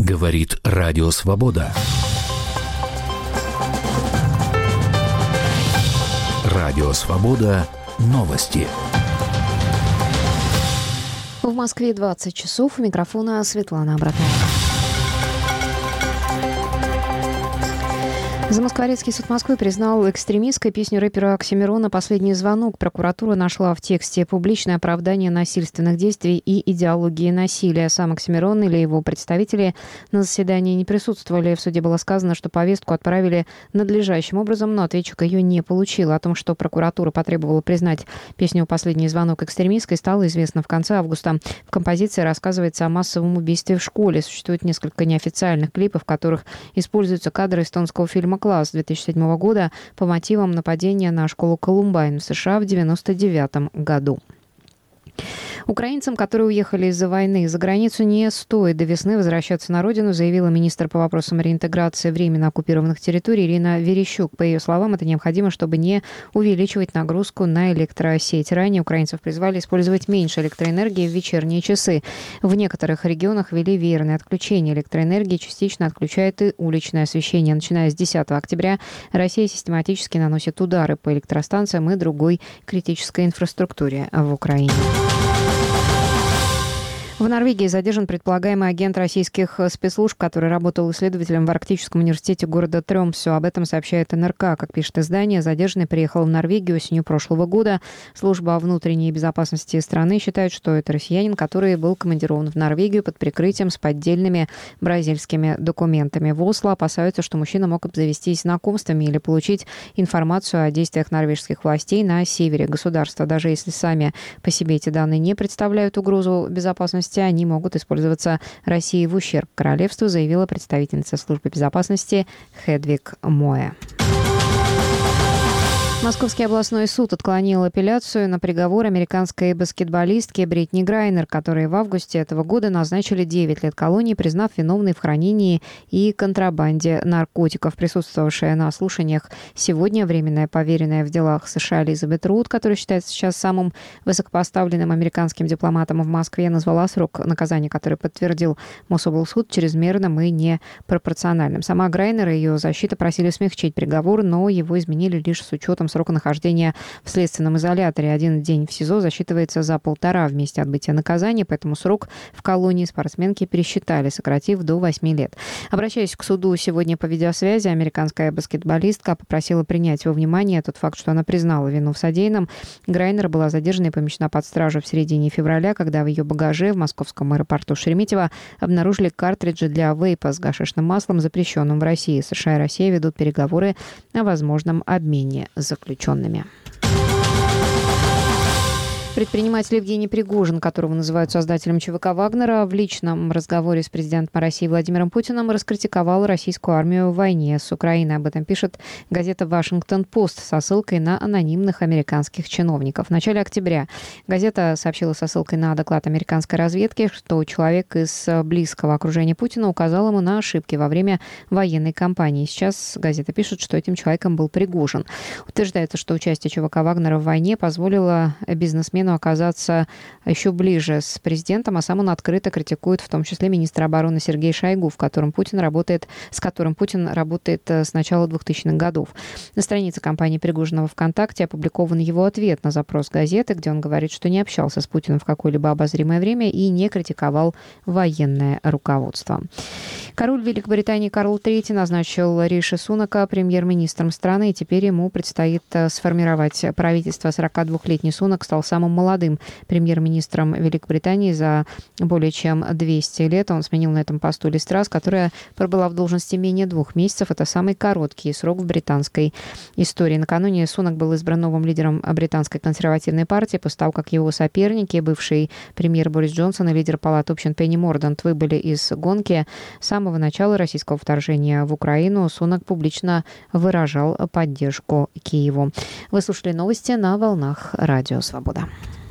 Говорит Радио Свобода. Радио Свобода. Новости. В Москве 20 часов. У микрофона Светлана Абратная. Замоскворецкий суд Москвы признал экстремистской песню рэпера Оксимирона «Последний звонок». Прокуратура нашла в тексте публичное оправдание насильственных действий и идеологии насилия. Сам Оксимирон или его представители на заседании не присутствовали. В суде было сказано, что повестку отправили надлежащим образом, но ответчик ее не получил. О том, что прокуратура потребовала признать песню «Последний звонок» экстремистской, стало известно в конце августа. В композиции рассказывается о массовом убийстве в школе. Существует несколько неофициальных клипов, в которых используются кадры эстонского фильма «Класс» 2007 года по мотивам нападения на школу Колумбайн в США в 1999 году. Украинцам, которые уехали из-за войны за границу, не стоит до весны возвращаться на родину, заявила министр по вопросам реинтеграции временно оккупированных территорий Ирина Верещук. По ее словам, это необходимо, чтобы не увеличивать нагрузку на электросеть. Ранее украинцев призвали использовать меньше электроэнергии в вечерние часы. В некоторых регионах ввели веерное отключение электроэнергии, частично отключает и уличное освещение. Начиная с 10 октября Россия систематически наносит удары по электростанциям и другой критической инфраструктуре в Украине. В Норвегии задержан предполагаемый агент российских спецслужб, который работал исследователем в Арктическом университете города Тромсё. Об этом сообщает НРК. Как пишет издание, задержанный приехал в Норвегию осенью прошлого года. Служба внутренней безопасности страны считает, что это россиянин, который был командирован в Норвегию под прикрытием с поддельными бразильскими документами. В Осло опасаются, что мужчина мог обзавестись знакомствами или получить информацию о действиях норвежских властей на севере государства. Даже если сами по себе эти данные не представляют угрозу безопасности, они могут использоваться Россией в ущерб королевству, заявила представительница службы безопасности Хедвиг Моэ. Московский областной суд отклонил апелляцию на приговор американской баскетболистки Бритни Грайнер, которой в августе этого года назначили 9 лет колонии, признав виновной в хранении и контрабанде наркотиков. Присутствовавшая на слушаниях сегодня временная поверенная в делах США Элизабет Рут, которая считается сейчас самым высокопоставленным американским дипломатом в Москве, назвала срок наказания, который подтвердил Мособлсуд, чрезмерным и непропорциональным. Сама Грайнер и ее защита просили смягчить приговор, но его изменили лишь с учетом срока нахождения в следственном изоляторе. 1 день в СИЗО засчитывается за 1,5 в месте отбытия наказания, поэтому срок в колонии спортсменки пересчитали, сократив до 8 лет. Обращаясь к суду сегодня по видеосвязи, американская баскетболистка попросила принять во внимание тот факт, что она признала вину в содеянном. Грайнер была задержана и помещена под стражу в середине февраля, когда в ее багаже в московском аэропорту Шереметьево обнаружили картриджи для вейпа с гашишным маслом, запрещенным в России. США и Россия ведут переговоры о возможном обмене заключенными. Предприниматель Евгений Пригожин, которого называют создателем ЧВК Вагнера, в личном разговоре с президентом России Владимиром Путиным раскритиковал российскую армию в войне с Украиной. Об этом пишет газета «Вашингтон-Пост» со ссылкой на анонимных американских чиновников. В начале октября газета сообщила со ссылкой на доклад американской разведки, что человек из близкого окружения Путина указал ему на ошибки во время военной кампании. Сейчас газета пишет, что этим человеком был Пригожин. Утверждается, что участие ЧВК Вагнера в войне позволило бизнесмену оказаться еще ближе с президентом, а сам он открыто критикует в том числе министра обороны Сергея Шойгу, с которым Путин работает с начала 2000-х годов. На странице компании Пригожина во ВКонтакте опубликован его ответ на запрос газеты, где он говорит, что не общался с Путиным в какое-либо обозримое время и не критиковал военное руководство. Король Великобритании Карл III назначил Риши Сунака премьер-министром страны, и теперь ему предстоит сформировать правительство. 42-летний Сунак стал самым молодым премьер-министром Великобритании за более чем 200 лет. Он сменил на этом посту Лиз Трасс, которая пробыла в должности менее 2 месяцев. Это самый короткий срок в британской истории. Накануне Сунак был избран новым лидером британской консервативной партии после того, как его соперники, бывший премьер Борис Джонсон и лидер палаты общин Пенни Мордант, выбыли из гонки. С самого начала российского вторжения в Украину Сунак публично выражал поддержку Киеву. Вы слушали новости на волнах Радио Свобода.